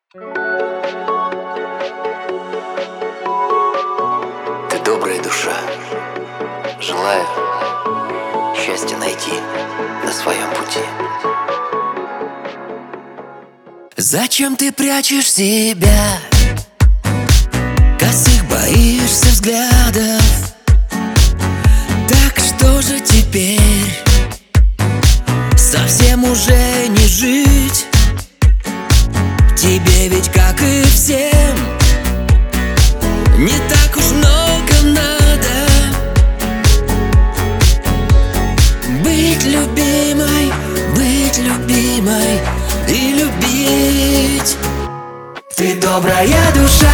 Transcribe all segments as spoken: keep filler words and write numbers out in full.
Ты добрая душа. Желаю счастья найти на своем пути. Зачем ты прячешь себя? Косых боишься взглядов. Так что же теперь? Совсем уже не жить тебе, ведь как и всем не так уж много надо. Быть любимой, быть любимой и любить. Ты добрая душа.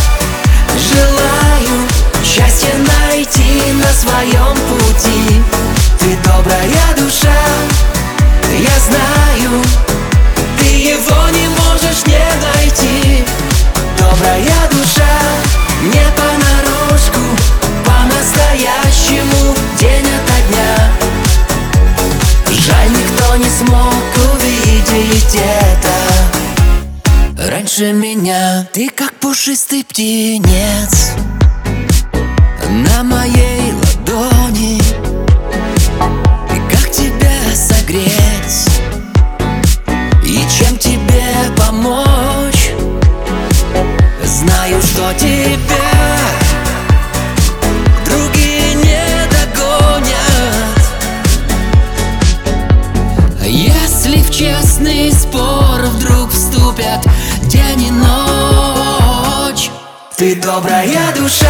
Желаю счастья найти на своем пути. Ты добрая душа. Я знаю, ты его не можешь не найти. Добрая душа, не понарошку, по-настоящему, день ото дня. Жаль, никто не смог увидеть это раньше меня. Ты как пушистый птенец на моей ладони. И как тебя согреть? И чем тебе помочь? Знаю, что тебя другие не догонят. Если в честный спор вдруг вступят день и ночь. Ты добрая душа.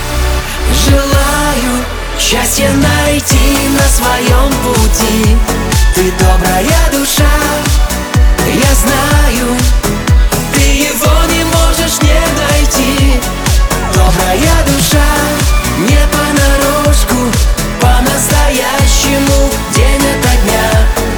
Желаю счастья найти на своем пути. Ты добрая душа. Я знаю, ты его не можешь не найти. Добрая душа, не понарошку, по-настоящему, день ото дня.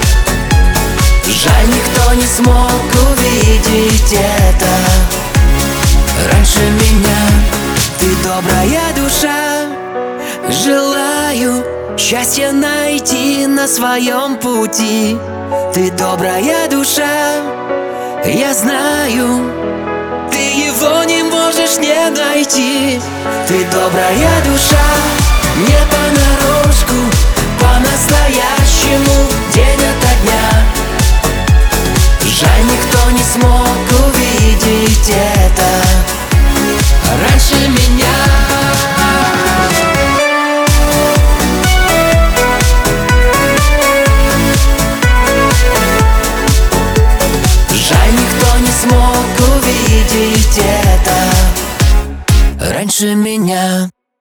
Жаль, никто не смог увидеть это раньше меня. Ты добрая душа. Желаю счастья найти на своем пути. Ты добрая душа. Я знаю, ты его не можешь не найти. Ты добрая душа. Не понарошку, по-настоящему, день ото дня. Жаль, никто не смог увидеть это раньше меня. Смог увидеть это раньше меня.